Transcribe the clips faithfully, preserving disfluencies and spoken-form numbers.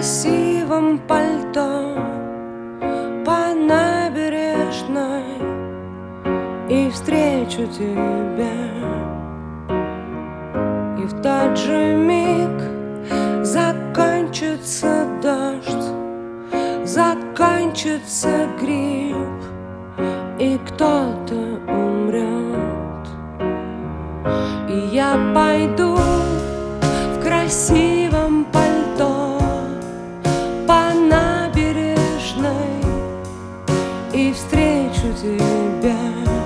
красивом пальто по набережной и встречу тебя. И в тот же миг закончится дождь, закончится грипп, и кто-то умрет. И я пойду в красивом пальто по набережной и встречу тебя.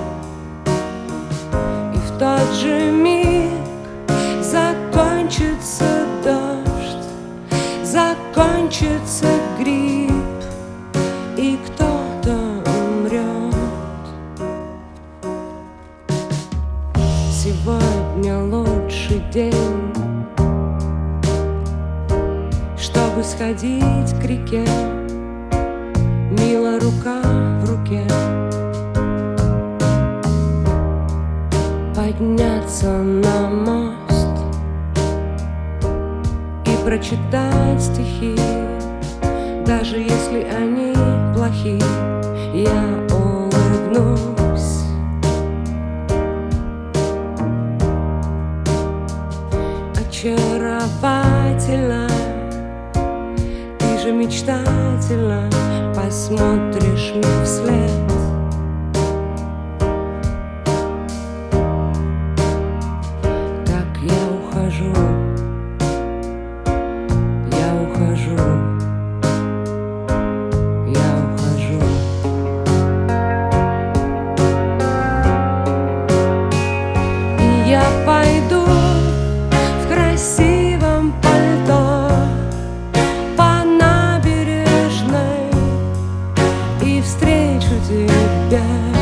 И в тот же миг закончится дождь, закончится грипп, и кто-то умрет. Сегодня лучший день, чтобы сходить к реке, мило рука в руке, подняться на мост и прочитать стихи, даже если они плохи, я улыбнусь. Очаровательно, ты же мечтательно посмотришь мне вслед. Так я ухожу, я ухожу, я ухожу. И я пойду в красивом пальто по набережной и встречу тебя.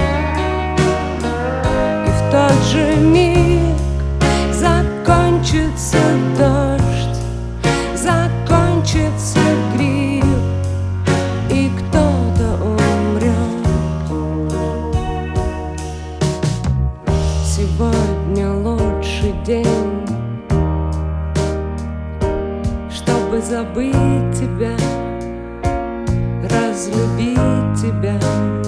И в тот же миг закончится дождь, закончится грипп, и кто-то умрет. Сегодня лучший день, чтобы забыть тебя, разлюбить тебя.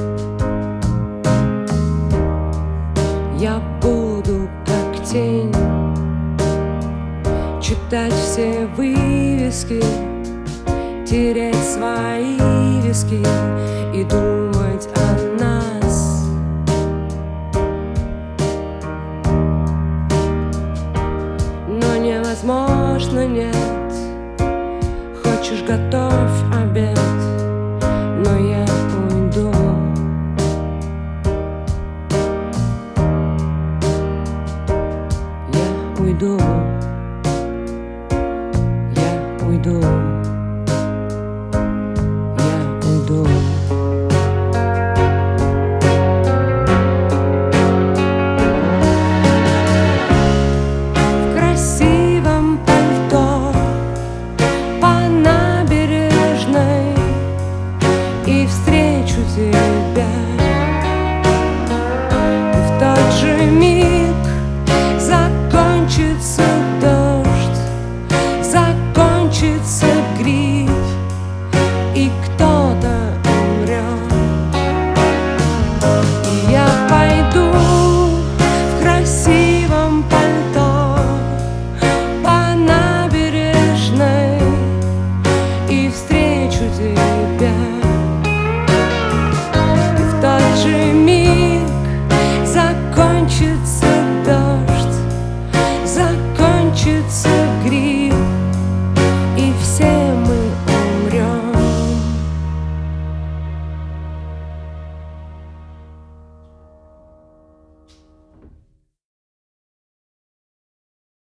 Я буду как тень, читать все вывески, тереть свои виски и думать о нас. Но невозможно, нет. Хочешь, готовь обед, но я уйду. Я уйду. Я уйду. Я уйду. В красивом пальто по набережной и встречу тебя. И в тот же миг закончится дождь, закончится грипп, и кто-то умрет. И я пойду в красивом пальто по набережной и встречу тебя. И в тот же миг закончится дождь, закончится